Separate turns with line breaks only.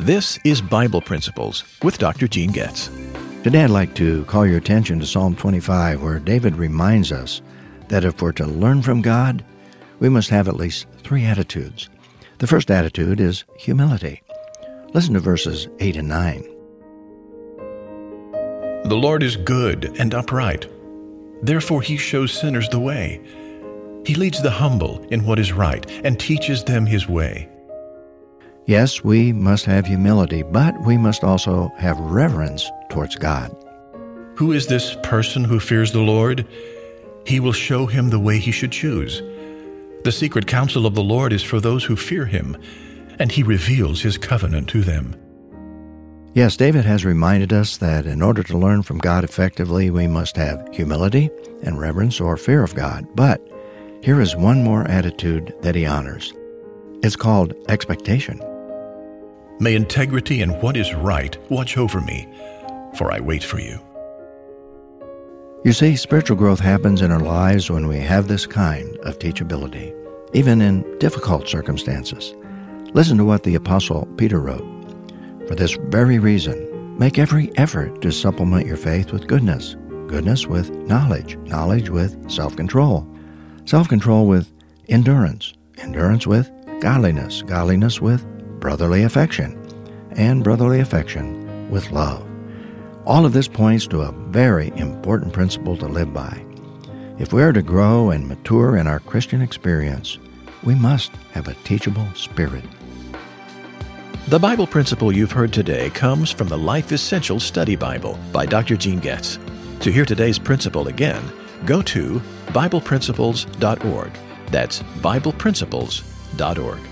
This is Bible Principles with Dr. Gene Getz.
Today I'd like to call your attention to Psalm 25, where David reminds us that if we're to learn from God, we must have at least three attitudes. The first attitude is humility. Listen to verses 8 and 9.
The Lord is good and upright. Therefore he shows sinners the way. He leads the humble in what is right and teaches them his way.
Yes, we must have humility, but we must also have reverence towards God.
Who is this person who fears the Lord? He will show him the way he should choose. The secret counsel of the Lord is for those who fear him, and he reveals his covenant to them.
Yes, David has reminded us that in order to learn from God effectively, we must have humility and reverence or fear of God. But here is one more attitude that he honors. It's called expectation.
May integrity and what is right watch over me, for I wait for you.
You see, spiritual growth happens in our lives when we have this kind of teachability, even in difficult circumstances. Listen to what the Apostle Peter wrote. For this very reason, make every effort to supplement your faith with goodness, goodness with knowledge, knowledge with self-control, self-control with endurance, endurance with godliness, godliness with brotherly affection, and brotherly affection with love. All of this points to a very important principle to live by. If we are to grow and mature in our Christian experience, we must have a teachable spirit.
The Bible principle you've heard today comes from the Life Essential Study Bible by Dr. Gene Getz. To hear today's principle again, go to BiblePrinciples.org. That's BiblePrinciples.org.